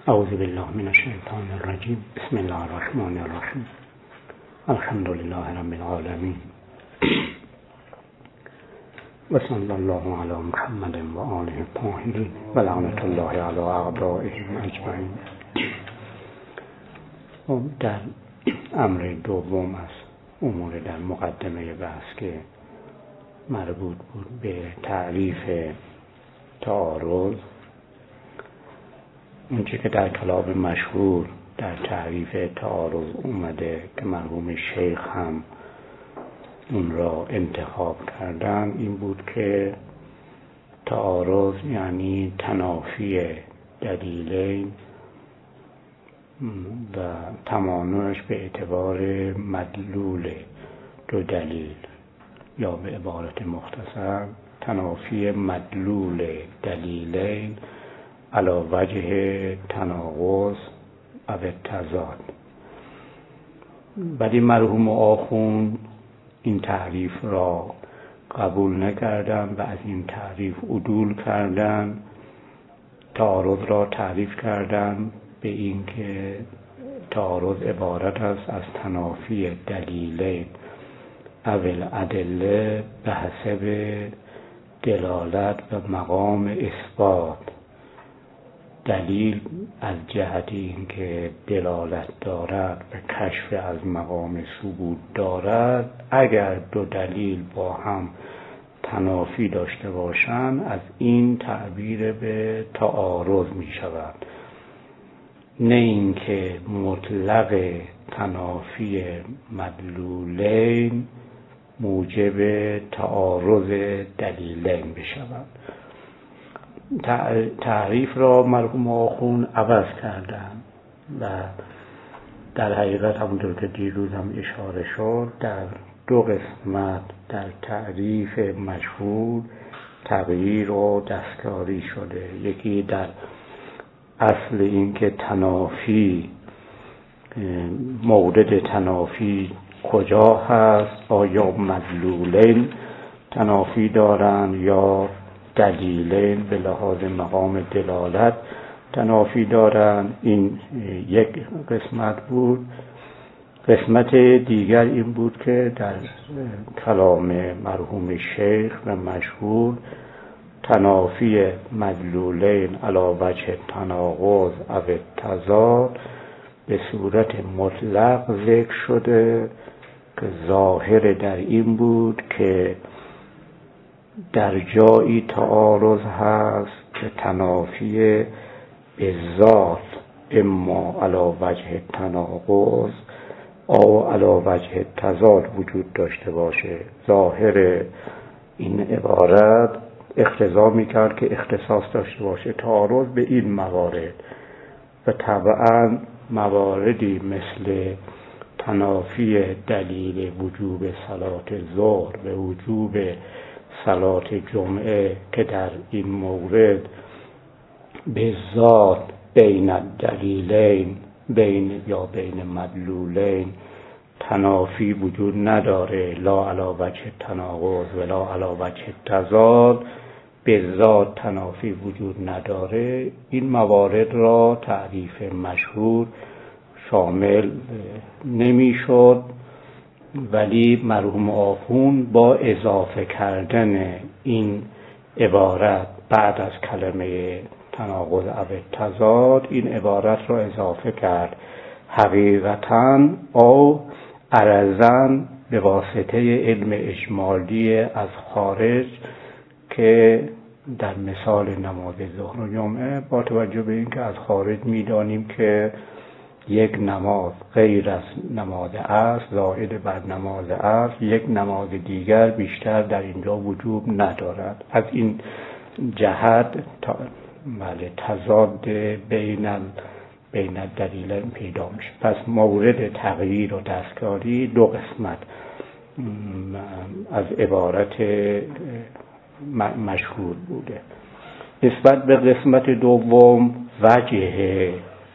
اعوذ بالله من الشیطان الرجیم. بسم الله الرحمن الرحیم. الحمد لله رب العالمین و صلی الله علی محمد و آله الطاهرین و لعنت الله علی اعدائهم اجمعین. در امر دوم از امور در مقدمه بحث که مربوط بود به تعریف تعارض، اونچه که در کلام مشهور در تعریف تعارض اومده که مرحوم شیخ هم اون را انتخاب کردن، این بود که تعارض یعنی تنافی دلیلین و تمانعش به اعتبار مدلول دو دلیل، یا به عبارت مختصر تنافی مدلول دلیلین علی وجه تناقض او تضاد. ولی مرحوم آخوند این تعریف را قبول نکردن و از این تعریف عدول کردن. تعارض را تعریف کردن به این که تعارض عبارت است از تنافی دلیلین او الادله به حسب دلالت و مقام اثبات. دلیل از جهت این که دلالت دارد و کشف از مقام ثبوت دارد، اگر دو دلیل با هم تنافی داشته باشند از این تعبیر به تعارض می شود، نه اینکه مطلق تنافی مدلولین موجب تعارض دلیلین بشود. تعریف را مرحوم آخوند عوض کردن و در حقیقت همونطور که دیروز هم اشاره شد در دو قسمت در تعریف مشهور تغییر و دستکاری شده. یکی در اصل این که تنافی، مورد تنافی کجا هست، آیا مدلولین تنافی دارن یا دلیلین به لحاظ مقام دلالت تنافی دارن. این یک قسمت بود. قسمت دیگر این بود که در کلام مرحوم شیخ و مشهور تنافی مدلولین علی وجه تناقض او تضاد به صورت مطلق ذکر شده که ظاهر در این بود که در جایی تعارض هست که تنافی به ذات اما علی وجه تناقض او علی وجه تضاد وجود داشته باشه. ظاهر این عبارت اقتضا میکرد که اختصاص داشته باشه تعارض به این موارد و طبعا مواردی مثل تنافی دلیل وجوب صلات ظهر به وجوب صلات جمعه که در این مورد به ذات بین دلیلین بین مدلولین تنافی وجود نداره، لا علی وجه تناقض ولا علی وجه تضاد، به ذات تنافی وجود نداره. این موارد را تعریف مشهور شامل نمیشد، ولی مرحوم آخوند با اضافه کردن این عبارت بعد از کلمه تناقض او تضاد این عبارت را اضافه کرد حقیقتاً او عرضاً به واسطه علم اجمالی از خارج که در مثال نماز ظهر و جمعه با توجه به اینکه از خارج می‌دانیم که یک نماز غیر از نماز عصر زائد بر نماز عصر یک نماز دیگر بیشتر در اینجا وجوب ندارد. از این جهت تضاد بین دلیلین پیدا میشه. پس مورد تغییر و دستکاری دو قسمت از عبارت مشهور بوده. نسبت به قسمت دوم وجه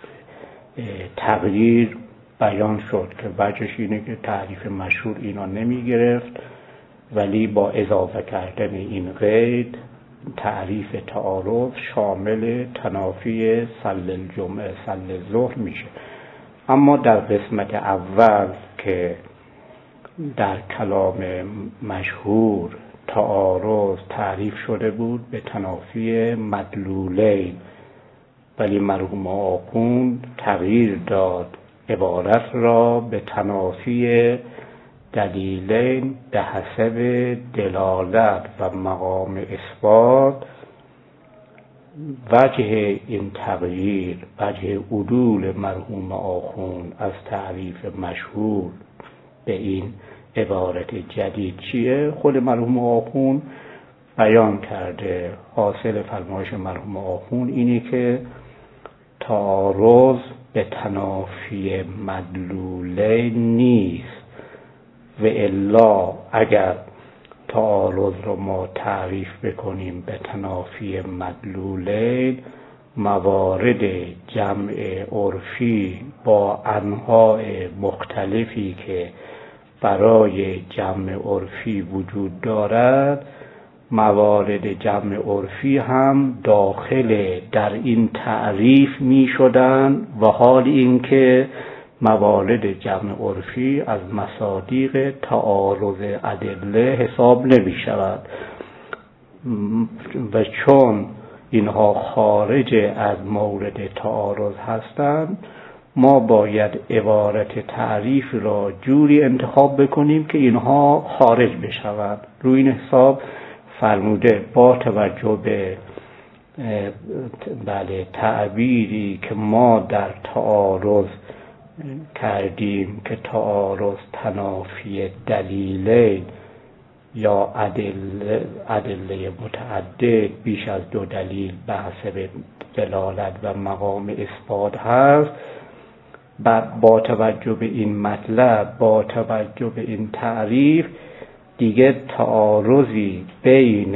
تغییر بیان شد که وجهش اینه که تعریف مشهور اینا نمی گرفت، ولی با اضافه کردن این قید تعریف تعارض شامل تنافی صلی الجمعه صلی الظهر میشه. اما در قسمت اول که در کلام مشهور تعارض تعریف شده بود به تنافی مدلولین، ولی مرحوم آخوند تغییر داد عبارت را به تنافی دلیلین به حسب دلالت و مقام اثبات. وجه این تغییر، وجه عدول مرحوم آخوند از تعریف مشهور به این عبارت جدید چیه؟ خود مرحوم آخوند بیان کرده. حاصل فرمایش مرحوم آخوند اینی که تعارض به تنافی مدلوله نیست، و الا اگر تعارض رو ما تعریف بکنیم به تنافی مدلوله، موارد جمع عرفی با انواع مختلفی که برای جمع عرفی وجود دارد، موارد جمع عرفی هم داخل در این تعریف می شدن، و حال اینکه موارد جمع عرفی از مصادیق تعارض ادله حساب نمی شود، و چون اینها خارج از مورد تعارض هستند ما باید عبارت تعریف را جوری انتخاب بکنیم که اینها خارج بشود. روی این حساب فرموده با توجه به تعبیری که ما در تعارض کردیم که تعارض تنافی دلیلین یا ادله متعدد بیش از دو دلیل به حسب دلالت و مقام اثبات هست، با توجه به این مطلب، با توجه به این تعریف، دیگه تعارضی بین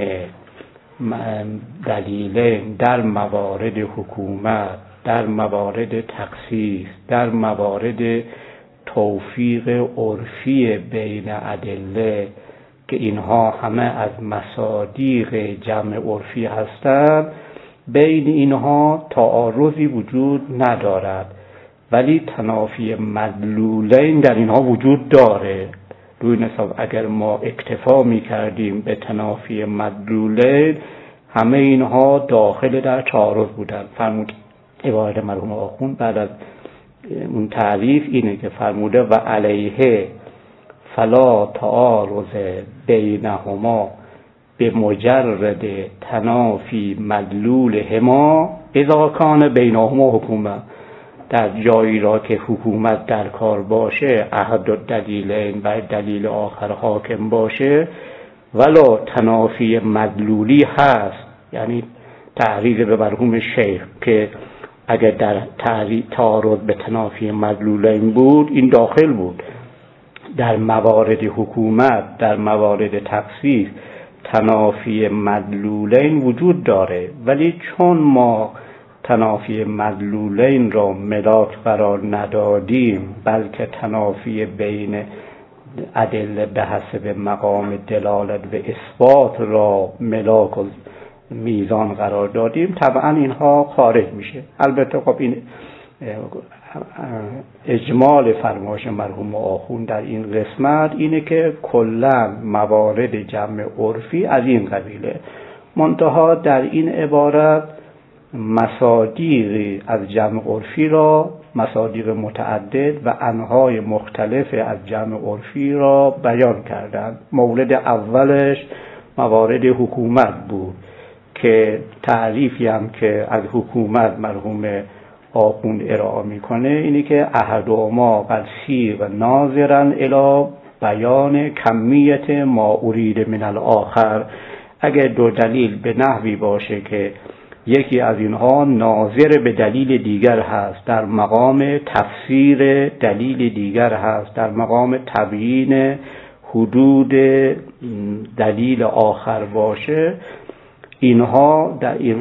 دلیلین در موارد حکومت، در موارد تخصیص، در موارد توفیق عرفی بین ادله که اینها همه از مصادیق جمع عرفی هستند، بین اینها تعارضی وجود ندارد، ولی تنافی مدلولین در اینها وجود داره. روی نصاب اگر ما اکتفا می کردیم به تنافی مدلولین، همه اینها داخل در تعارض بودند. فرمود عبارت مرحوم آخوند بعد از اون تعریف اینه که فرموده و علیه فلا تعارض بینهما به مجرد تنافی مدلولهما اذا کان بینهما حکومت. در جایی را که حکومت در کار باشه، احد الدلیلین و دلیل آخر حاکم باشه، ولا تنافی مدلولی هست، یعنی تعریض به مرحوم شیخ که اگر در تعارض به تنافی مدلولین بود این داخل بود. در موارد حکومت، در موارد تخصیص تنافی مدلولین وجود داره، ولی چون ما تنافی مدلولین را ملاک قرار ندادیم، بلکه تنافی بین ادله به حسب مقام دلالت و اثبات را ملاک و میزان قرار دادیم، طبعا اینها خارج میشه. البته خب این اجمال فرمایش مرحوم آخوند در این قسمت اینه که کلا موارد جمع عرفی از این قبیله، منتها در این عبارت مصادیق از جمع عرفی را، مصادیق متعدد و انواع مختلف از جمع عرفی را بیان کردند. مورد اولش موارد حکومت بود که تعریفی هم که از حکومت مرحوم آخوند ارائه میکنه اینی که احدهما قد سیغ ناظرا الی بیان کمیت ما ارید من الاخر. اگر دو دلیل به نحوی باشه که یکی از اینها ناظر به دلیل دیگر هست، در مقام تفسیر دلیل دیگر هست، در مقام تبیین حدود دلیل آخر باشه، اینها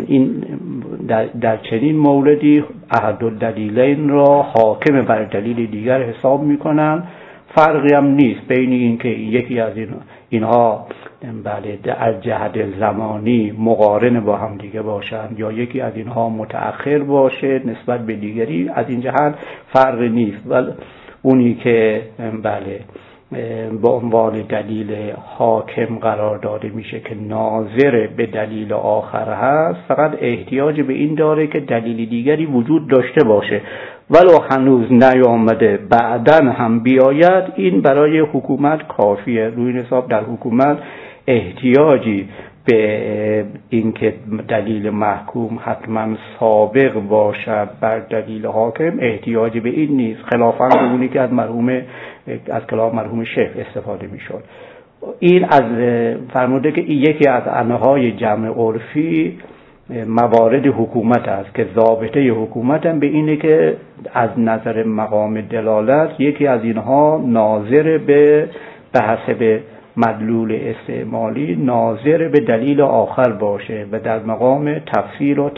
در چنین موردی احد الدلیلین را حاکم بر دلیل دیگر حساب میکنن. فرقی هم نیست بین این که یکی از اینها بله از جهت زمانی مقارن با هم دیگه باشن یا یکی از اینها متأخر باشه نسبت به دیگری، از این جهت فرقی نیست. ولی اونی که بله به عنوان دلیل حاکم قرار داده میشه که ناظر به دلیل آخر هست، فقط احتیاج به این داره که دلیل دیگری وجود داشته باشه ولو هنوز نیامده بعدن هم بیاید، این برای حکومت کافیه. روی حساب در حکومت احتیاجی به اینکه دلیل محکوم حتما سابق باشد بر دلیل حاکم احتیاجی به این نیست، خلافاً به اونی که از کلام مرحوم شیخ استفاده میشد. این از فرموده که یکی از انواع جمع عرفی موارد حکومت است که ضابطه حکومت هم به اینه که از نظر مقام دلالت یکی از اینها ناظر به حسب مدلول استعمالی ناظر به دلیل آخر باشه و در مقام تفسیر و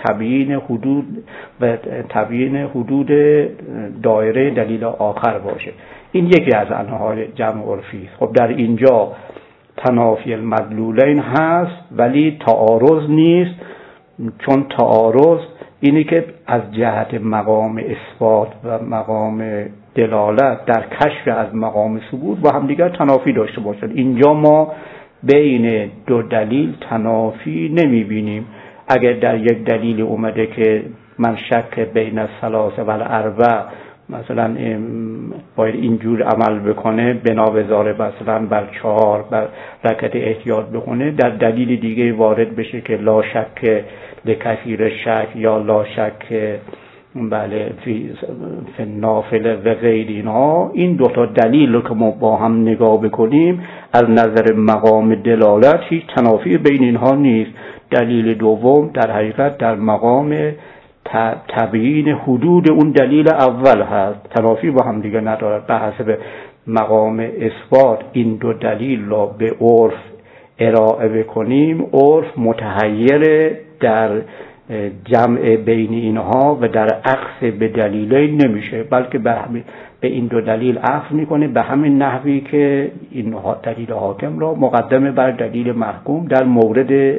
تبیین حدود دایره دلیل آخر باشه. این یکی از انواع جمع عرفی است. خب در اینجا تنافی المدلولین هست ولی تعارض نیست، چون تعارض اینی که از جهت مقام اثبات و مقام دلالت در کشف از مقام ثبوت با هم دیگر تنافی داشته باشد. اینجا ما بین دو دلیل تنافی نمی بینیم. اگر در یک دلیل اومده که من شک بین الثلاثه و الاربع مثلا باید اینجور عمل بکنه بنا به ضارب مثلا بر 4 بر رکعت احتیاط بکنه، در دلیل دیگه وارد بشه که لا شک لکثیر شک یا لا شک بله فی نافله و غیر اینها. این دوتا دلیل رو که ما با هم نگاه بکنیم از نظر مقام دلالت هیچ تنافی بین اینها نیست. دلیل دوم در حقیقت در مقام تبیین حدود اون دلیل اول هست، تنافی با هم دیگه ندارد. به حسب مقام اثبات این دو دلیل را به عرف ارائه بکنیم، عرف متحیر در جمع بین اینها و در عکس به دلیلین نمیشه، بلکه به این دو دلیل عکس میکنه به همین نحوی که این دلیل حاکم را مقدمه بر دلیل محکوم در مورد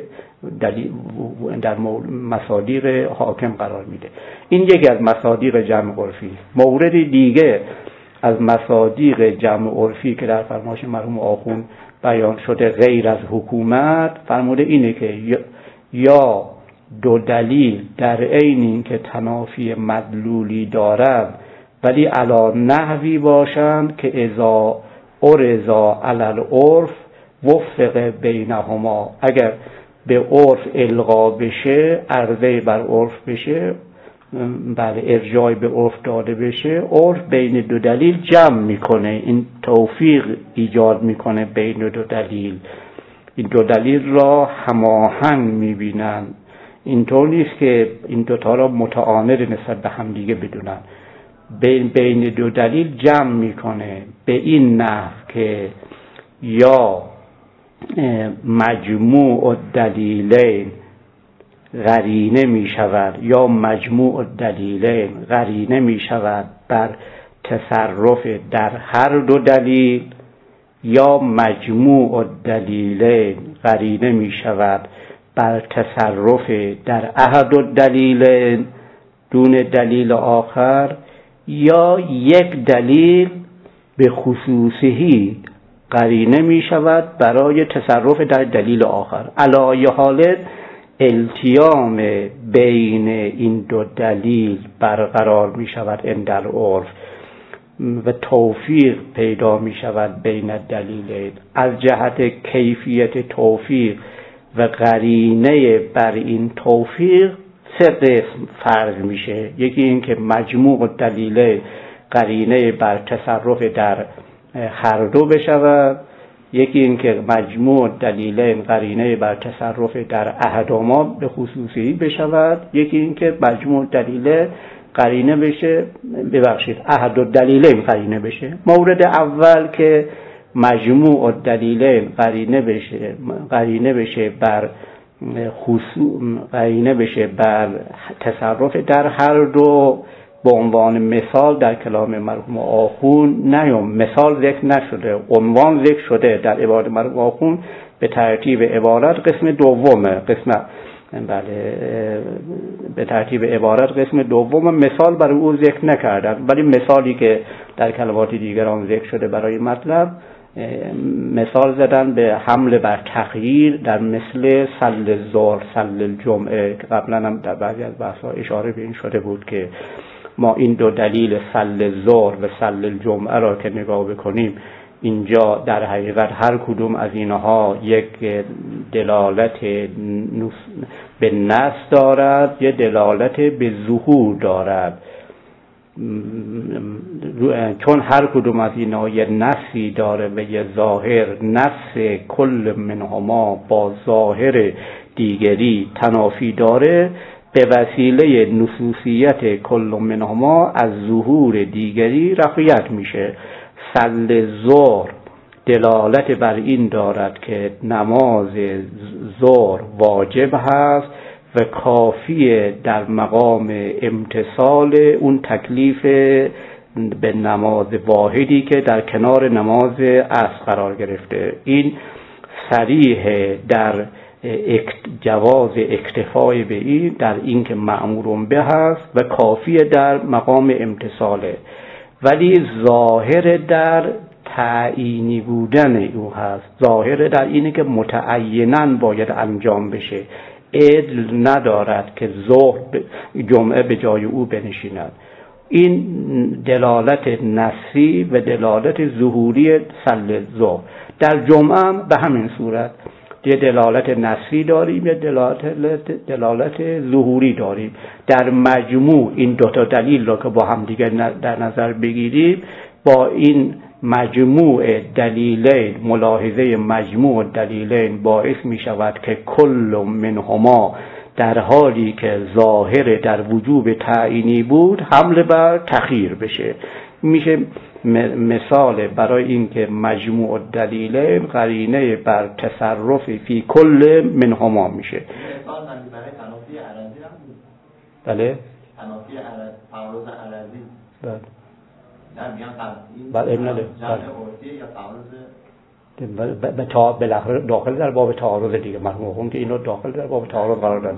مصادیق حاکم قرار میده. این یکی از مصادیق جمع عرفی. مورد دیگه از مصادیق جمع عرفی که در فرمایش مرحوم آخوند بیان شده غیر از حکومت، فرموده اینه که یا دو دلیل در عین اینکه تنافی مدلولی دارند ولی علی نحوی باشند که اذا ارضا علی العرف وفق بینهما، اگر به عرف القا بشه، عرضه بر عرف بشه، بله ارجاع به عرف داده بشه، عرف بین دو دلیل جمع میکنه، این توفیق ایجاد میکنه بین دو دلیل، این دو دلیل را هماهنگ میبینن. اینطور نیست که این دوتا را متعاند نسبت به هم دیگه بدونن، بین دو دلیل جمع میکنه به این نحو که یا مجموع الدلیلین قرینه می شود یا مجموع الدلیلین قرینه می شود بر تصرف در هر دو دلیل، یا مجموع الدلیلین قرینه می شود بر تصرف در احد الدلیلین دون دلیل آخر، یا یک دلیل به خصوصی قرینه می شود برای تصرف در دلیل آخر. علی حالت التیام بین این دو دلیل برقرار می شود اندر عرف و توفیق پیدا می شود بین دلیلین. از جهت کیفیت توفیق و قرینه بر این توفیق سه قسم فرض میشه. یکی این که مجموع دلیل قرینه بر تصرف در هر دو بشود، یکی این که مجموع دلیلین قرینه بر تصرف در احدهما به خصوصی بشود، یکی این که مجموع دلیل قرینه بشه احد الدلیلین قرینه بشه. مورد اول که مجموع دلیلین قرینه بشه بر تصرف در هر دو، به عنوان مثال در کلام مرحوم آخوند مثال ذکر نشده، عنوان ذکر شده در عبارت مرحوم آخوند به ترتیب عبارت قسم دومه، به ترتیب عبارت قسم دوم مثال برای او ذکر نکردن، ولی مثالی که در کلمات دیگران ذکر شده برای مطلب مثال زدن به حمل بر تغییر در مثل صل الظهر، صل الجمعه که قبلا هم در بعضی از بحث‌ها اشاره به این شده بود که ما این دو دلیل صل الظهر و صل الجمعه را که نگاه بکنیم، اینجا در حقیقت هر کدوم از اینها یک دلالت به نص دارد، یک دلالت به ظهور دارد. چون هر کدوم از اینها یک نصی داره و یک ظاهر، نص کل منهما با ظاهر دیگری تنافی داره، به وسیله نصوصیت کل منهما از ظهور دیگری رفعیت میشه. صل ظهر دلالت بر این دارد که نماز ظهر واجب هست و کافیه در مقام امتثال اون تکلیف به نماز واحدی که در کنار نماز عصر قرار گرفته. این صریح در جواز اکتفای به این، در این که مأمور به هست و کافیه در مقام امتثاله، ولی ظاهر در تعیینی بودن او هست، ظاهر در اینه که متعیناً باید انجام بشه، عدل ندارد که ظهر جمعه به جای او بنشیند. این دلالت نصی و دلالت ظهوری صل ظهر. در جمعه هم به همین صورت یه دلالت نصی داریم، یه دلالت ظهوری داریم. در مجموع این دوتا دلیل را که با هم دیگر در نظر بگیریم، با این مجموع دلیلین، ملاحظه مجموع دلیلین باعث می شود که کل منهما در حالی که ظاهر در وجوب تعیینی بود حمل بر تخییر بشه. میشه مثال برای این که مجموع دلیلین قرینه بر تصرف فی کل منهما میشه. مثال من برای تنافی عرضی هم بود. بله؟ تنافی تعارض عرضی. بله. در میان این بله ابن علی. جمع عرفی یا تعارض بالاخره داخل در باب تعارض دیگه، مرحوم که اینو داخل در باب تعارض قرار دادن.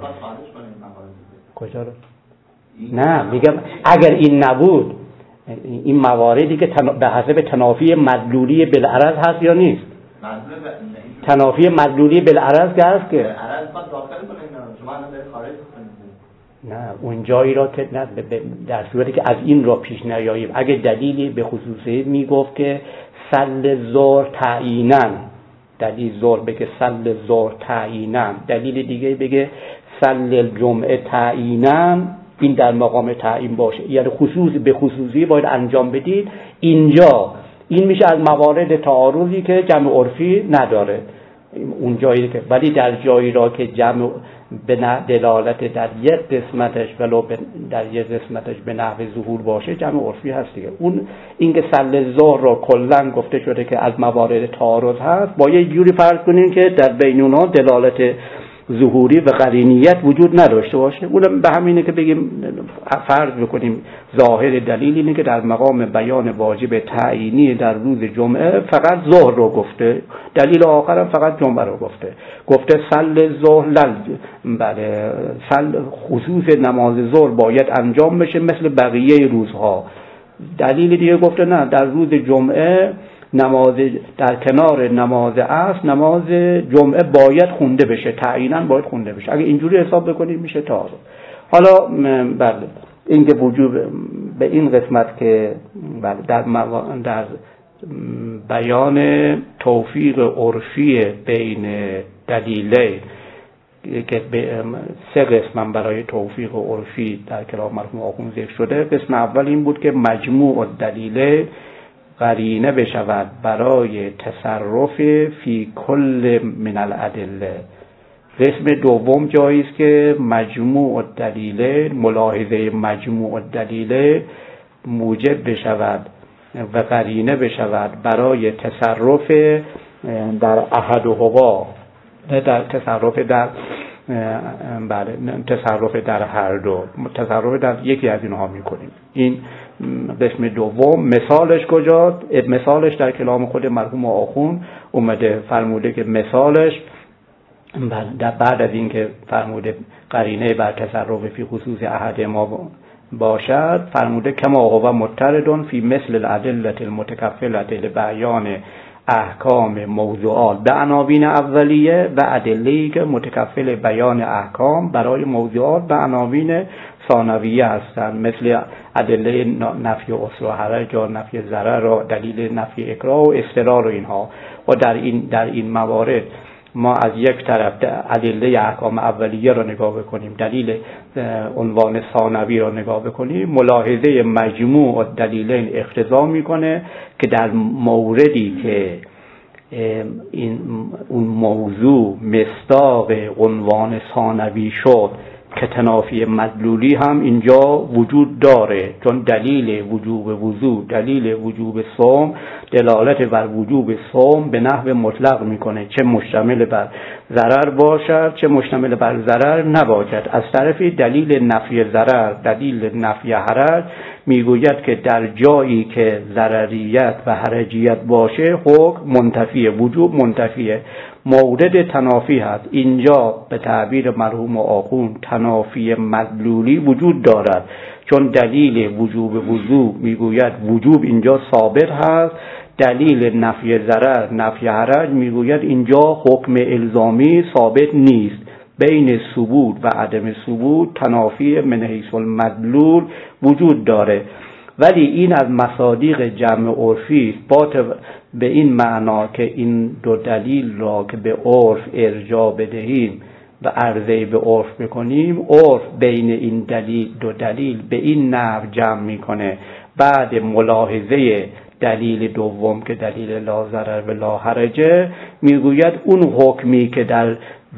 کجا رو؟ نه میگم اگر این نبود، این مواردی که به حسب تنافی مدلولی بالعرض هست یا نیست؟ تنافی مدلولی بالعرض که هست که عرض باید داخل کنید، شما الان دارید خارج کنید. نه اون جایی را که نه در صورتی که از این را پیش نیاییم، اگه دلیلی به خصوصه میگفت که صل ظهر تعیینا، دلیل ظهر بگه صل ظهر تعیینا، دلیل دیگه بگه صل الجمعه تعیینا، این در مقام تعیین باشه، یعنی به خصوصی باید انجام بدید. اینجا این میشه از موارد تعارضی که جمع عرفی نداره اون جایی که، ولی در جایی را که جمع به دلالت در یک قسمتش ولو در یک قسمتش به نحو ظهور باشه جمع عرفی هست دیگه. اون اینکه صل ظهر را کلا گفته شده که از موارد تعارض هست، با یه جوری فرض کنیم که در بین اونها دلالت ظهوری و قرینیت وجود نداشته باشه. اونم به همینه که بگیم فرض بکنیم ظاهر دلیل اینه که در مقام بیان واجب تعیینی در روز جمعه فقط ظهر رو گفته، دلیل آخر هم فقط جمعه رو گفته صل ظهر بله خصوص نماز ظهر باید انجام بشه مثل بقیه روزها. دلیل دیگه گفته نه، در روز جمعه نماز در کنار نماز عصر نماز جمعه باید خونده بشه، تعیینا باید خونده بشه. اگه اینجوری حساب بکنیم میشه تعارض. حالا بله این که وجوب به این قسمت که بله در بیان توفیق عرفی بین دلیلین که سه قسم برای توفیق عرفی در کلام مرحوم آخوند ذکر شده. قسم اول این بود که مجموع دلیل قرینه بشود برای تصرف فی کل من الادله. قسم دوم جایی است که مجموع دلیل، ملاحظه مجموع دلیل موجب بشود و قرینه بشود برای تصرف در احدهما، نه در تصرف در بله تصرف در هر دو، تصرف در یکی از اینها میکنیم. این قسم دوم مثالش کجاست؟ مثالش در کلام خود مرحوم آخوند اومده، فرموده که مثالش در بعد از اینکه فرموده قرینه بر تصرف فی خصوص احد ما باشد، فرموده کما هو مضطرد فی مثل الادله المتکفله لبیان احکام موضوعات به عناوین اولیه و ادله‌ای که متکفل بیان احکام برای موضوعات به عناوین ثانویه هستند، مثل ادله نفی عسر و حرج و نفی ضرر و دلیل نفی اکراه و اضطرار و اینها. و در این موارد ما از یک طرف ادله احکام اولیه را نگاه بکنیم، دلیل عنوان ثانوی را نگاه بکنیم، ملاحظه مجموع دلیلین اقتضا میکنه که در موردی که اون موضوع مصداق عنوان ثانوی شد که تنافی مدلولی هم اینجا وجود داره، چون دلیل وجوب وضو، دلیل وجوب صوم دلالت بر وجوب صوم به نحو مطلق میکنه، چه مشتمل بر ضرر باشد چه مشتمل بر ضرر نباشد. از طرفی دلیل نفی ضرر، دلیل نفی حرج میگوید که در جایی که ضرریت و حرجیت باشه حکم منتفی، وجوب منتفیه، مورد تنافی هست. اینجا به تعبیر مرحوم آخوند تنافی مدلولی وجود دارد، چون دلیل وجوب وضو میگوید وجوب اینجا ثابت هست، دلیل نفی ضرر نفی حرج میگوید اینجا حکم الزامی ثابت نیست. بین ثبوت و عدم ثبوت تنافی من حیث المدلول وجود داره. ولی این از مصادیق جمع عرفی است، به این معنا که این دو دلیل را که به عرف ارجاع بدهیم و عرضه به عرف بکنیم، عرف بین این دو دلیل به این نحو جمع میکنه. بعد ملاحظه دلیل دوم که دلیل لا ضرر و لا حرجه میگوید اون حکمی که در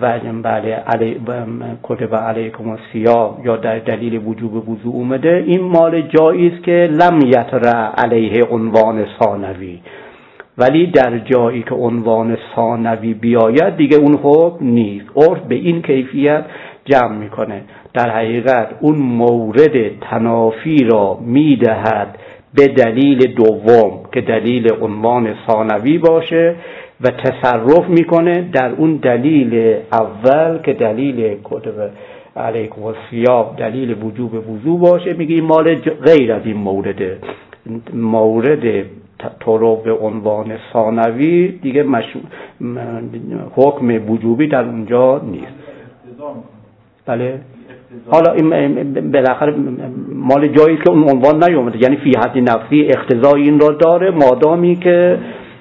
کتب علیکم الصیام یا در دلیل وجوب وضو اومده، این مال جایی است که لم یطرأ علیه عنوان ثانوی، ولی در جایی که عنوان ثانوی بیاید دیگه اون حکم نیست. عرف به این کیفیت جمع میکنه. در حقیقت اون مورد تنافی را میدهد به دلیل دوم که دلیل عنوان ثانوی باشه و تصرف میکنه در اون دلیل اول که دلیل کتب علیکم الصیام دلیل وجوب وضو باشه. میگه این مال غیر از این مورد طرق به عنوان ثانوی دیگه حکم وجوبی در اونجا نیست. بله حالا این بالاخره مال جایی که اون عنوان نیومده، یعنی فی حد نفسی اقتضای این را داره مادامی که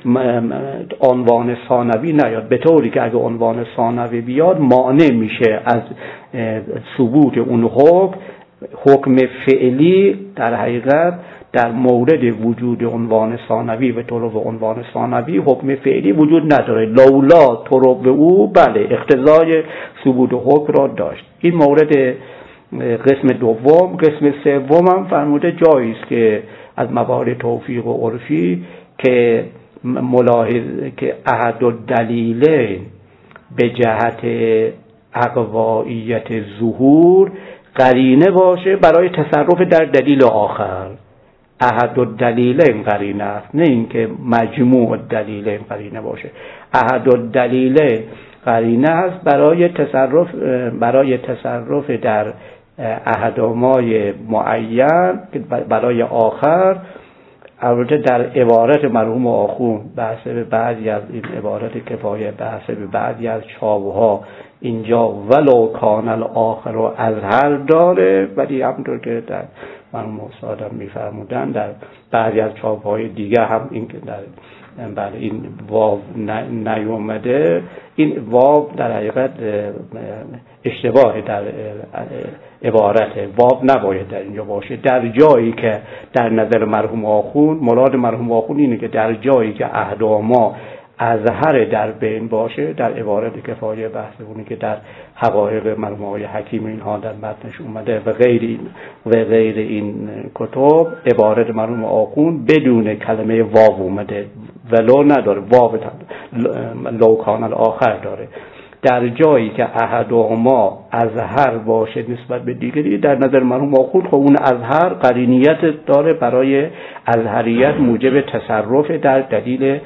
عنوان ثانوی نیاد، به طوری که اگه عنوان ثانوی بیاد مانع میشه از ثبوت اون حکم فعلی. در حقیقت در مورد وجود عنوان ثانوی و طرق عنوان ثانوی حکم فعلی وجود نداره، لولا طرق او بله اقتضای ثبوت حکم را داشت. این مورد قسم دوم. قسم سوم هم فرموده جایی است که از موارد توفیق و عرفی که ملاحظه که احد الدلیلین به جهت اقوائیت ظهور قرینه باشه برای تصرف در دلیل آخر. احد الدلیلین قرینه است، نه اینکه مجموع الدلیلین قرینه باشه. احد الدلیلین قرینه است برای تصرف در احدامای معین برای آخر. البته در عبارت مرحوم آخوند بحث به بعضی از این عبارت کفایه، بحث به بعضی از چابها اینجا ولو کان الاخر رو ازهر داره، ولی همونطور که در مرحوم استادم میفرمودن در بعضی از چابهای دیگه هم این که در این واو نیومده. این واو در حقیقت اشتباه در عبارت، واو نباید در اینجا باشه. در جایی که در نظر مرحوم آخوند، مراد مرحوم آخوند اینه که در جایی که احداما ازهر در بین باشه، در عبارت کفایه بحث اونه که در حقایق مرحوم آقای حکیم اینها در متنش اومده و غیر این کتب، عبارت مرحوم آخوند بدون کلمه واو اومده، ولو نداره، واو لو کان الاخر داره. در جایی که احدهما اظهر باشه نسبت به دیگری، در نظر مرحوم آخوند خب اون اظهر قرینیت داره برای اظهریت موجب تصرف در دلیل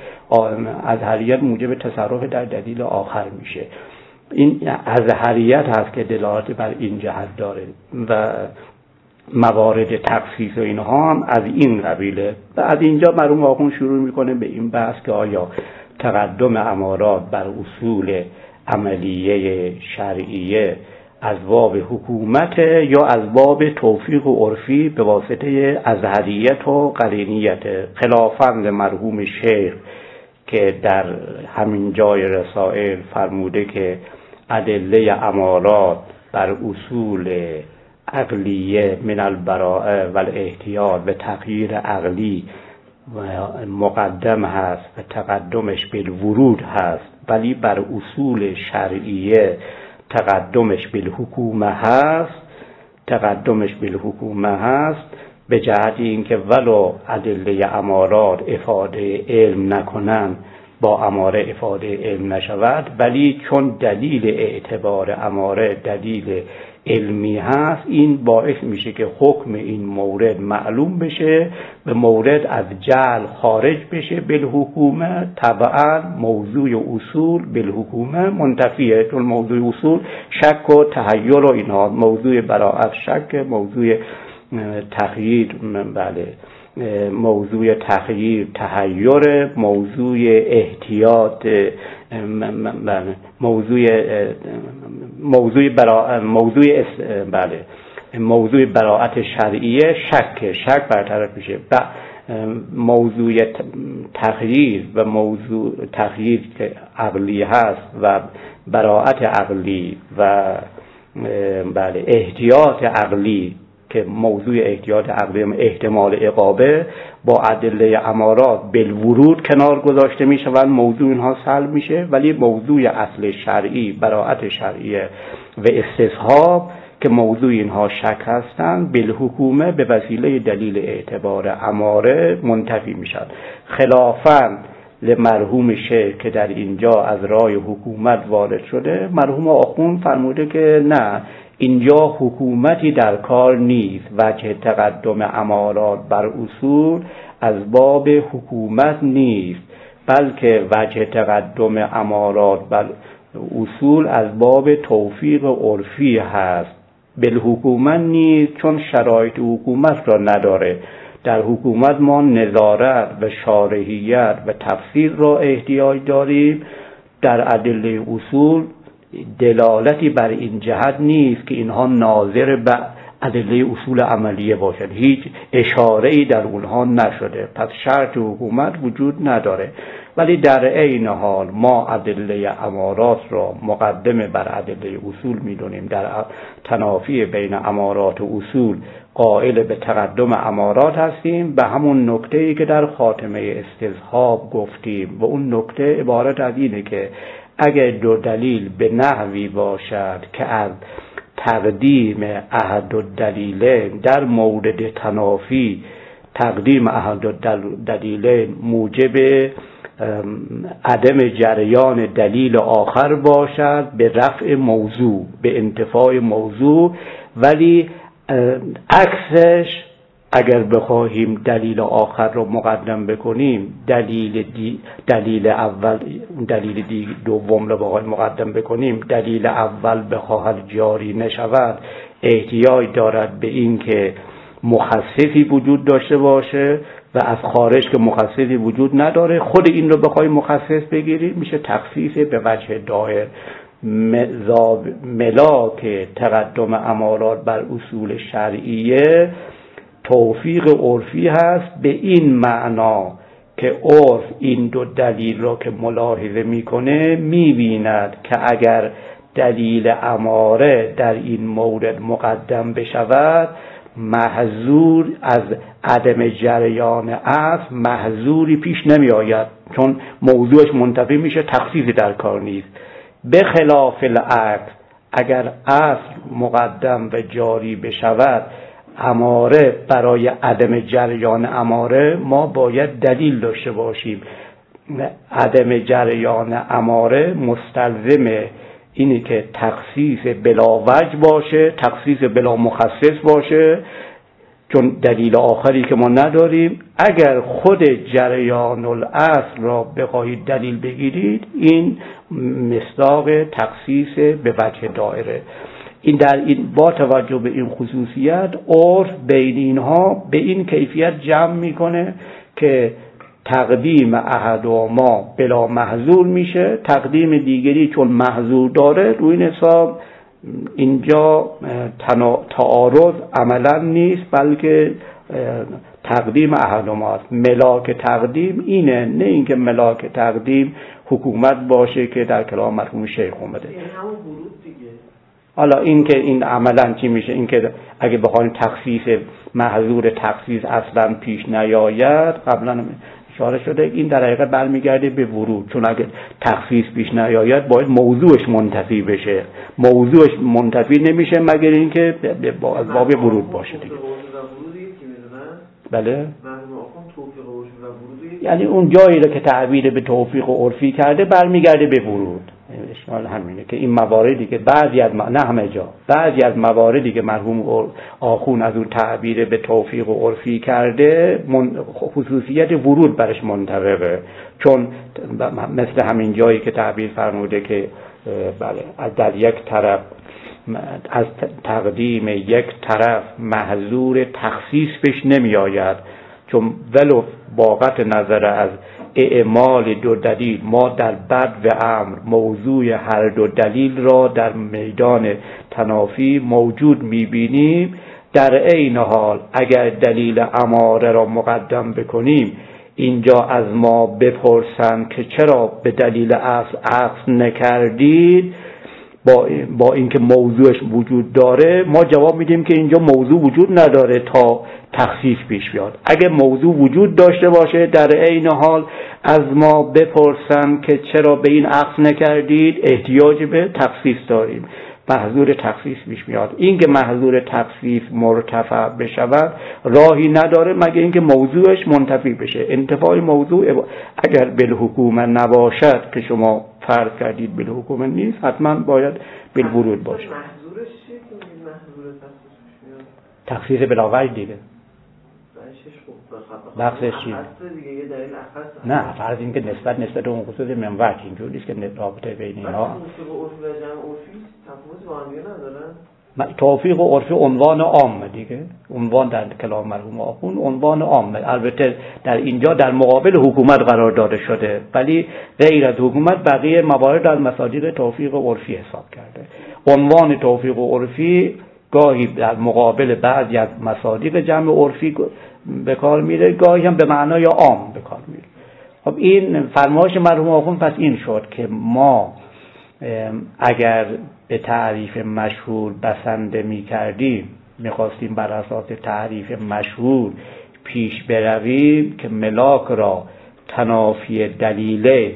آخر میشه. این اظهریت هست که دلالت بر این جهت داره و موارد تخصیص و اینها هم از این قبیله. و از اینجا مرحوم آخوند شروع میکنه به این بحث که آیا تقدم امارات بر اصول عملیه شرعیه از باب حکومت یا از باب توفیق و عرفی به واسطه اظهریت و قرینیت، خلافاً مرحوم شیخ که در همین جای رسائل فرموده که ادله امارات بر اصول عقلیه من البراءه و الاحتیاط و تغییر عقلی مقدم هست و تقدمش بالورود هست، ولی بر اصول شرعیه تقدمش بالحکومه هست به جهت اینکه ولو ادله امارات افاده علم نکنن با اماره افاده علم نشود، ولی چون دلیل اعتبار اماره دلیل علمی هست، این باعث میشه که حکم این مورد معلوم بشه و مورد از جعل خارج بشه بالحکومه. طبعا موضوع اصول بالحکومه منتفیه، چون موضوع اصول شک و تحیر و اینها، موضوع براءت شک، موضوع تغییر موضوع تغییر تحیر، موضوع احتیاط موضوع براءت شرعیه شک برطرف میشه. موضوع تغییر و موضوع تغییر که عقلی هست و براءت عقلی و احتیاط عقلی که موضوع احتیاط عقلی احتمال عقابه با ادله امارات بالورود کنار گذاشته میشه و موضوع اینها سلب میشه، ولی موضوع اصل شرعی براءت شرعیه و استصحاب که موضوع اینها شک هستند بالحکومه به وسیله دلیل اعتبار اماره منتفی میشن. خلافاً لمرحوم شیخ که در اینجا از راه حکومت وارد شده، مرحوم آخوند فرموده که نه، اینجا حکومتی در کار نیست، وجه تقدم امارات بر اصول از باب حکومت نیست، بلکه وجه تقدم امارات بر اصول از باب توفیق عرفی هست، بالحکومت نیست، چون شرایط حکومت را نداره. در حکومت ما نظارت و شارحیت و تفسیر را احتیاج داریم، در ادله اصول دلالتی بر این جهت نیست که اینها ناظر به ادله اصول عملیه باشد، هیچ اشاره‌ای در اونها نشده، پس شرط حکومت وجود نداره. ولی در عین حال ما ادله امارات را مقدم بر ادله اصول می‌دونیم، در تنافی بین امارات و اصول قائل به تقدم امارات هستیم، به همون نکته‌ای که در خاتمه استصحاب گفتیم، و اون نکته عبارت از اینه که اگر دو دلیل به نحوی باشد که از تقدیم احد الدلیلین در مورد تنافی تقدیم احد الدلیلین موجب عدم جریان دلیل آخر باشد به رفع موضوع، به انتفاع موضوع، ولی عکسش اگر بخواهیم دلیل آخر رو مقدم بکنیم، دلیل اول دلیل دوم رو بخواهیم مقدم بکنیم، دلیل اول بخواهد جاری نشود، احتیاج دارد به این که مخصصی وجود داشته باشه و از خارج که مخصصی وجود نداره، خود این رو بخواهیم مخصص بگیریم میشه تخصیص به وجه دایر. ملاک تقدم امارات بر اصول شرعیه توفیق عرفی هست، به این معنا که عرف این دو دلیل را که ملاحظه میکنه میبیند که اگر دلیل اماره در این مورد مقدم بشود، محظور از عدم جریان اصل محظوری پیش نمی آید، چون موضوعش منتفی میشه، تخصیصی در کار نیست. به خلاف العکس، اگر اصل مقدم و جاری بشود، اماره برای عدم جریان اماره ما باید دلیل داشته باشیم. عدم جریان اماره مستلزم اینه که تخصیص بلا وجه باشه، تخصیص بلا مخصص باشه، چون دلیل آخری که ما نداریم. اگر خود جریان الاصل را بخواهید دلیل بگیرید، این مصداق تخصیص به وجه دائره. این در این با توجه به این خصوصیت، عرف بین اینها به این کیفیت جمع میکنه که تقدیم احدهما بلا محظور میشه، تقدیم دیگری چون محظور داره، روی این حساب اینجا تعارض عملا نیست، بلکه تقدیم احدهما است. ملاک تقدیم اینه، نه اینکه ملاک تقدیم حکومت باشه که در کلام مرحوم شیخ اومده. این همون ورود دیگه. حالا این که این عملا چی میشه؟ این که اگه بخوایم تخصیص محظور تخصیص اصلا پیش نیاید، قبلا اشاره شده، این در حقیقت برمیگرده به ورود، چون اگه تخصیص پیش نیاید باید موضوعش منتفی بشه. موضوعش منتفی نمیشه مگر اینکه از باب ورود باشه دیگه. بله، یعنی اون جایی رو که تعبیر به توفیق و عرفی کرده برمیگرده به ورود. اشکال همینه که این مواردی که بعضی از نه همه جا، بعضی از مواردی که مرحوم آخون از اون تعبیر به توفیق و عرفی کرده خصوصیت ورود برش منطبقه، چون مثل همین جایی که تعبیر فرموده که بله در یک طرف از تقدیم یک طرف محظور تخصیص پیش نمی آید، چون ولو باقت نظر از اعمال دو دلیل ما در بد و امر موضوع هر دو دلیل را در میدان تنافی موجود میبینیم، در عین حال اگر دلیل اماره را مقدم بکنیم اینجا از ما بپرسند که چرا به دلیل اصل عطف نکردید، با اینکه موضوعش وجود داره ما جواب میدیم که اینجا موضوع وجود نداره تا تخصیص پیش بیاد. اگه موضوع وجود داشته باشه در عین حال از ما بپرسن که چرا به این عطف نکردید، احتیاج به تخصیص داریم، محظور تخصیص پیش میاد. این که محظور تخصیص مرتفع بشود راهی نداره مگر اینکه موضوعش منتفی بشه. انتفاع موضوع اگر بالحکومه نباشد که شما فرض کردید بالحکومه نیست، حتما باید بالورود باشه. محظورش چیه که محظور تخصیص میاد؟ تخصیص بلاوجه دیگه. بخشش چیه؟ نه، فرض این که نسبت اون خصوص منوج اینجوری است که رابطه بین اینها توفیق و عرفی عنوان عام دیگه، عنوان در کلام مرحوم آخوند عنوان عام، البته در اینجا در مقابل حکومت قرار داده شده، ولی غیر از حکومت بقیه موارد در مصادیق توفیق و عرفی حساب کرده. عنوان توفیق و عرفی گاهی در مقابل بعضی از مصادیق جمع عرفی به کار میره، گاهی هم به معنای عام به کار میره. خب این فرمایش مرحوم آخوند پس این شد که ما اگر به تعریف مشهور بسنده می کردیم، می خواستیم بر اساس تعریف مشهور پیش برویم که ملاک را تنافی دلیله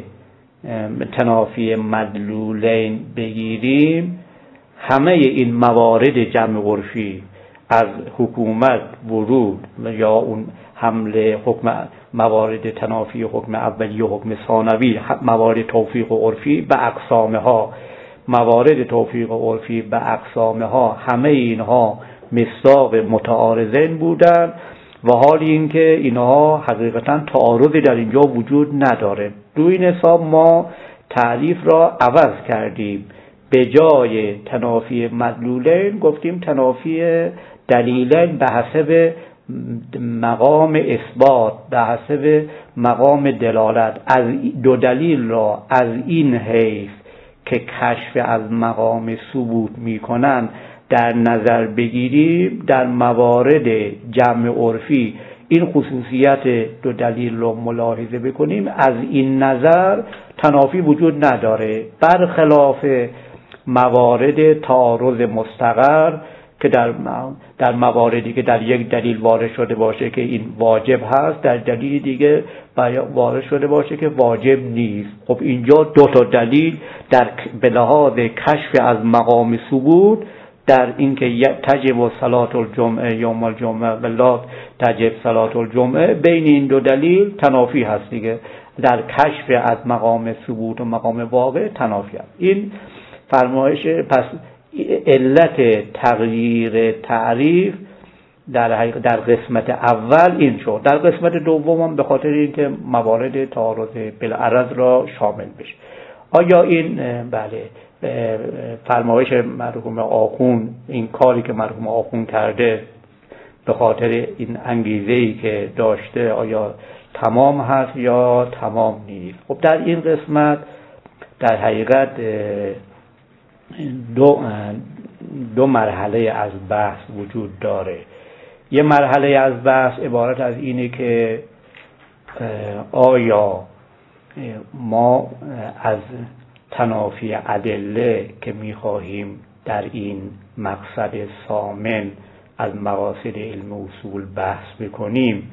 تنافی مدلولین بگیریم، همه این موارد جمع عرفی از حکومت، ورود یا اون حمله حکم، موارد تنافی حکم اولی و حکم ثانوی، موارد توفیق و عرفی به اقسامها، موارد توفیق و عرفی به اقسامها، همه اینها مصداق متعارضین بودند و حالی اینکه اینها حقیقتا تعارضی در اینجا وجود نداره. روی این حساب ما تعریف را عوض کردیم، به جای تنافی مدلولین گفتیم تنافی دلیلین به حسب مقام اثبات، به حسب مقام دلالت. از دو دلیل را از این حیث که کشف از مقام ثبوت میکنن در نظر بگیریم، در موارد جمع عرفی این خصوصیت دو دلیل رو ملاحظه بکنیم، از این نظر تنافی وجود نداره، برخلاف موارد تعارض مستقر که در مواردی که در یک دلیل وارد شده باشه که این واجب هست، در دلیل دیگه وارد شده باشه که واجب نیست. خب اینجا دو تا دلیل در به لحاظ کشف از مقام ثبوت، در اینکه تجب صلاة الجمعه یوم الجمعه ولا تجب صلاة الجمعه، بین این دو دلیل تنافی هست دیگه. در کشف از مقام ثبوت و مقام واقع تنافی هست. این فرمایش پس علت تغییر تعریف در قسمت اول این شد. در قسمت دوم هم به خاطر اینکه موارد تعارض بالعرض را شامل بشه. آیا این فرمایش مرحوم آخوند، این کاری که مرحوم آخوند کرده به خاطر این انگیزه‌ای که داشته، آیا تمام هست یا تمام نیست؟ خب در این قسمت در حقیقت دو مرحله از بحث وجود داره. یه مرحله از بحث عبارت از اینه که آیا ما از تنافی ادله که می‌خواهیم در این مقصد ثامن از مقاصد علم اصول بحث بکنیم،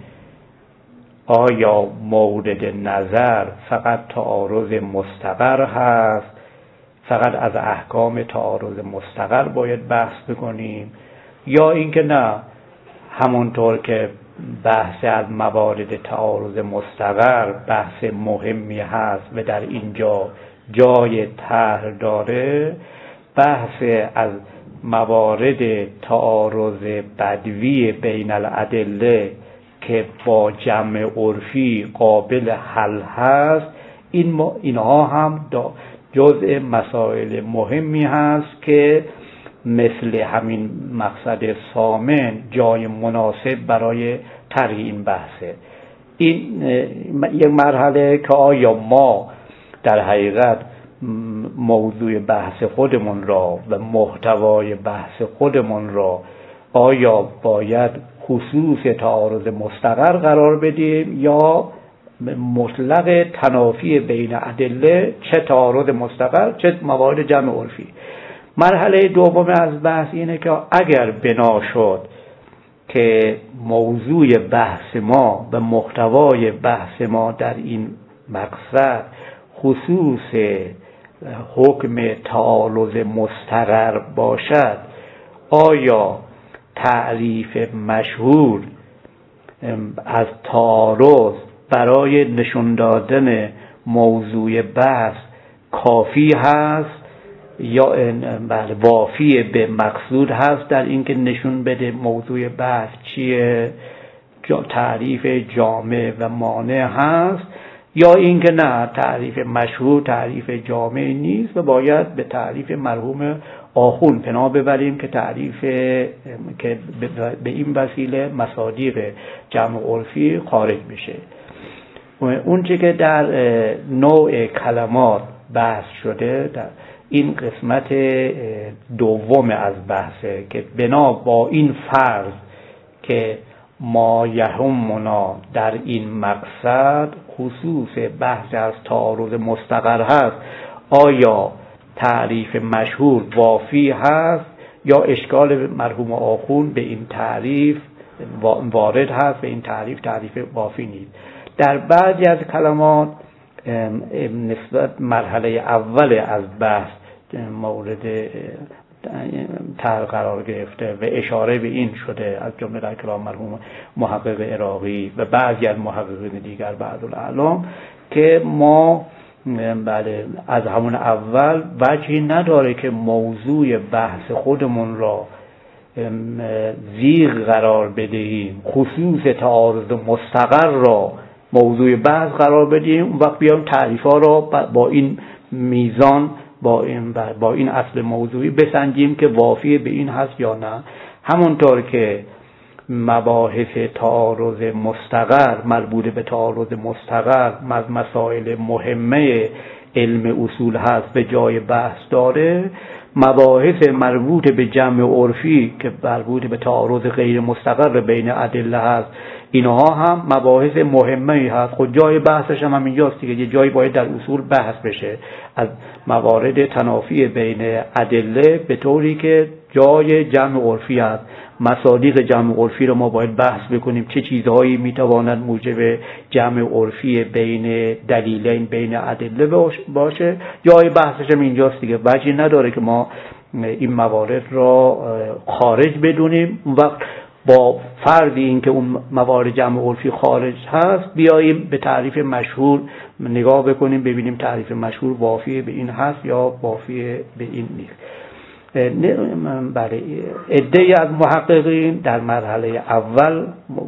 آیا مورد نظر فقط تعارض مستقر هست، فقط از احکام تعارض مستقر باید بحث بکنیم، یا اینکه نه، همونطور که بحث از موارد تعارض مستقر بحث مهمی هست و در اینجا جای طرح داره، بحث از موارد تعارض بدوی بین الادله که با جمع عرفی قابل حل هست، اینها هم جزء مسائل مهمی هست که مثل همین مقصد ثامن جای مناسب برای طرح این بحثه. این یک مرحله که آیا ما در حقیقت موضوع بحث خودمون را و محتوای بحث خودمون را آیا باید خصوص تعارض مستقر قرار بدیم یا مطلق تنافی بین ادله، چه تعارض مستقر چه موارد جمع عرفی. مرحله دوم از بحث اینه که اگر بنا شد که موضوع بحث ما و محتوای بحث ما در این مقصد خصوص حکم تعارض مستقر باشد، آیا تعریف مشهور از تعارض برای نشون دادن موضوع بحث کافی هست یا وافی به مقصود هست در اینکه نشون بده موضوع بحث چیه، تعریف جامع و مانع هست، یا اینکه نه، تعریف مشهور تعریف جامع نیست و باید به تعریف مرحوم آخوند پناه ببریم که تعریف که به این وسیله مصادیق جمع عرفی خارج بشه. اون چی که در نوع کلمات بحث شده در این قسمت دوم از بحثه که بنا با این فرض که ما یهمنا در این مقصد خصوص بحث از تعارض مستقر هست، آیا تعریف مشهور وافی هست یا اشکال مرحوم آخوند به این تعریف وارد هست و این تعریف وافی نیست. در بعضی از کلمات نسبت مرحله اول از بحث مورد طرح قرار گرفته و اشاره به این شده از جمله در کلام مرحوم محقق عراقی و بعضی از محققین دیگر بعض الاعلام که ما از همون اول وجهی نداره که موضوع بحث خودمون را زیغ قرار بدهیم، خصوص تعارض مستقر را موضوع بحث قرار بدیم، اون وقت بیایم تعریف‌ها را با این میزان با این اصل موضوعی بسنجیم که وافی به این هست یا نه. همونطور که مباحث تعارض مستقر مربوط به تعارض مستقر از مسائل مهمه علم اصول هست به جای بحث داره، مباحث مربوط به جمع عرفی که مربوط به تعارض غیر مستقر بین ادله هست، اینها هم مباحث مهمه هست. خود جای بحثش هم اینجاست دیگه، یه جایی باید در اصول بحث بشه از موارد تنافی بین ادله به طوری که جای جمع عرفی هست. مصادیق جمع عرفی رو ما باید بحث بکنیم، چه چیزهایی میتواند موجب جمع عرفی بین دلیلین بین ادله باشه. جای بحثش هم اینجاست دیگه، وجهی نداره که ما این موارد را خارج بدونیم. اون وقت با فرض این که اون موارد جمع عرفی خارج هست بیاییم به تعریف مشهور نگاه بکنیم، ببینیم تعریف مشهور وافی به این هست یا وافی به این نیست. بله، عده‌ای از محققین در مرحله اول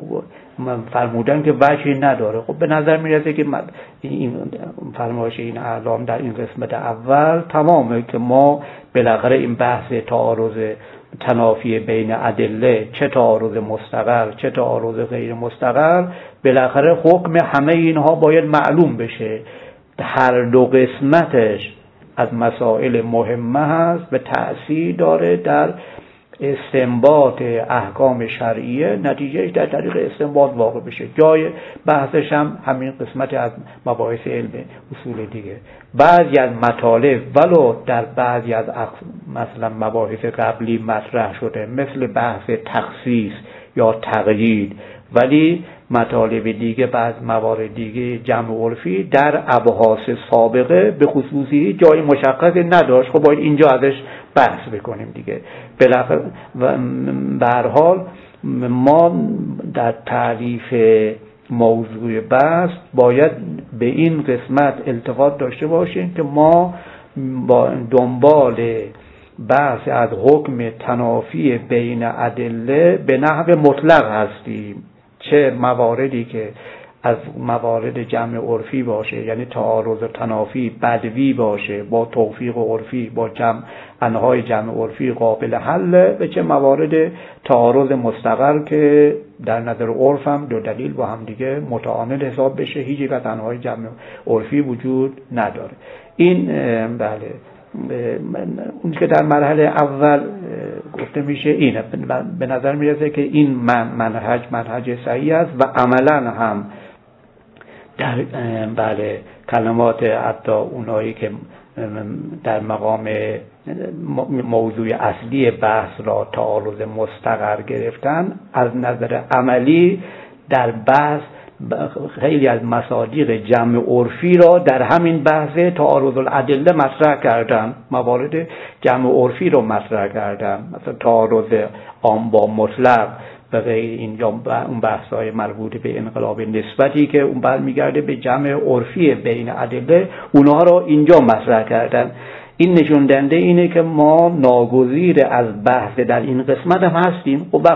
فرمودن که وجهی نداره. خب به نظر میرسه که این فرمایش این اعلام در این قسمت اول تمامه که ما بالاخره این بحث تعارض تنافی بین ادله، چه تعارض مستقر چه تعارض غیر مستقر، بالاخره حکم همه اینها باید معلوم بشه. هر دو قسمتش از مسائل مهمه هست و تأثیر داره در استنباط احکام شرعیه، نتیجهش در طریق استنباط واقع بشه. جای بحثش هم همین قسمت از مباحث علم اصول دیگه. بعضی از مطالب ولو در بعضی از مثلا مباحث قبلی مطرح شده مثل بحث تخصیص یا تقیید، ولی مطالب دیگه بعض موارد دیگه جمع عرفی در ابحاث سابقه به خصوصی جای مشخصی نداشت. خب باید اینجا ازش بحث بکنیم دیگه. بالاخره به هر حال ما در تعریف موضوع بحث باید به این قسمت التفات داشته باشیم که ما با دنبال بحث از حکم تنافی بین ادله به نحو مطلق هستیم، چه مواردی که از موارد جمع عرفی باشه، یعنی تعارض تنافی بدوی باشه با توفیق عرفی با انهای جمع عرفی قابل حل، و چه موارد تعارض مستقر که در نظر عرف هم دو دلیل با هم دیگه متعامل حساب بشه، هیچ یک از انهای جمع عرفی وجود نداره. این بله اون که در مرحله اول گفته میشه اینه. به نظر میرسه که این منهج صحیح است و عملا هم در بله کلمات حتی اونایی که در مقام موضوع اصلی بحث را تعارض مستقر گرفتن، از نظر عملی در بحث خیلی از مصادیق جمع عرفی را در همین بحث تعارض الادله مطرح کردن، موارد جمع عرفی را مطرح کردن، مثلا تعارض عام با مطلق و غیر این، یا اون بحث‌های مربوط به انقلاب نسبتی که اون برمیگرده به جمع عرفی بین ادله، اونها را اینجا مطرح کردن. این نشون دهنده اینه که ما ناگزیر از بحث در این قسمت هم هستیم. و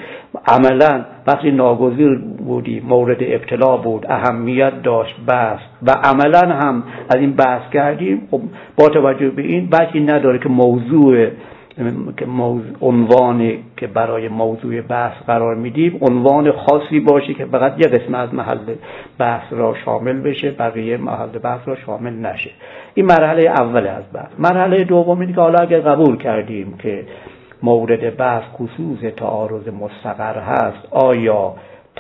وقتی ناگزیر بودیم، مورد ابتلا بود، اهمیت داشت بحث و عملا هم از این بحث کردیم، خب با توجه به این بحثی نداره که عنوانی که برای موضوع بحث قرار میدیم عنوان خاصی باشه که فقط یک قسمت از محل بحث را شامل بشه، بقیه محل بحث را شامل نشه. این مرحله اول از بحث. مرحله دوم اینه که حالا اگر قبول کردیم که مورد بحث خصوص تعارض مستقر هست، آیا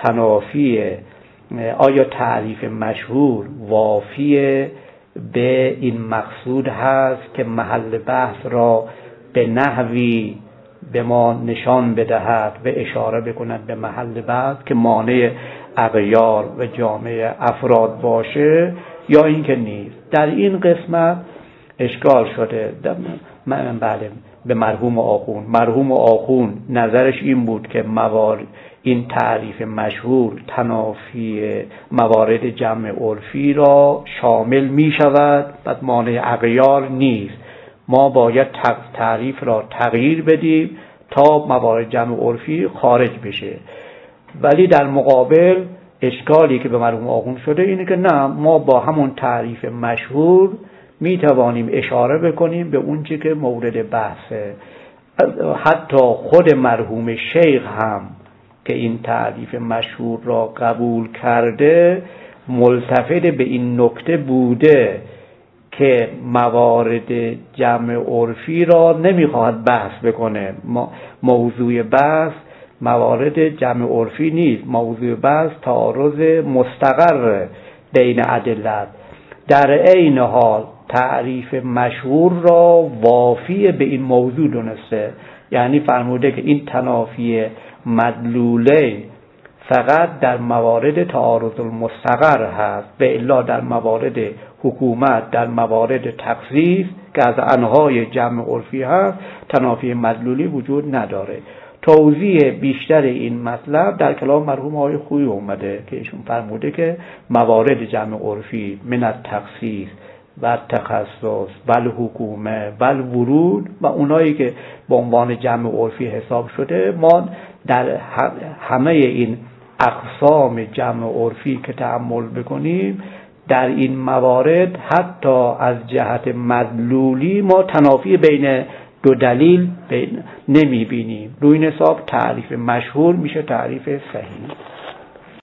تعریف مشهور وافی به این مقصود هست که محل بحث را به نحوی به ما نشان بدهد و اشاره بکند به محل بحث که مانع اغیار و جامعه افراد باشه، یا اینکه نیست. در این قسمت اشکال شده بله به مرحوم آخون نظرش این بود که این تعریف مشهور تنافی موارد جمع عرفی را شامل می شود، پس مانع اغیار نیست. ما باید تعریف را تغییر بدیم تا موارد جمع عرفی خارج بشه. ولی در مقابل اشکالی که به مرحوم آخوند شده اینه که نه، ما با همون تعریف مشهور می توانیم اشاره بکنیم به اون چی که مورد بحثه. حتی خود مرحوم شیخ هم که این تعریف مشهور را قبول کرده ملتفت به این نکته بوده که موارد جمع عرفی را نمیخواهد بحث بکنه. موضوع بحث موارد جمع عرفی نیست، موضوع بحث تعارض مستقر بین ادله. در عین حال تعریف مشهور را وافی به این موضوع دونسته، یعنی فرموده که این تنافی مدلوله فقط در موارد تعارض المستقر هست، به الا در موارد حکومت، در موارد تخصیص که از انهای جمع عرفی هست تنافی مدلولی وجود نداره. توضیح بیشتر این مطلب در کلام مرحوم آقای خویی اومده که ایشون فرموده که موارد جمع عرفی من التخصیص و تخصص و الحکومه و الورود و اونایی که به عنوان جمع عرفی حساب شده، ما در همه این اقسام جمع عرفی که تأمل بکنیم در این موارد حتی از جهت مدلولی ما تنافی بین دو دلیل نمی بینیم. روی این حساب تعریف مشهور میشه تعریف صحیح.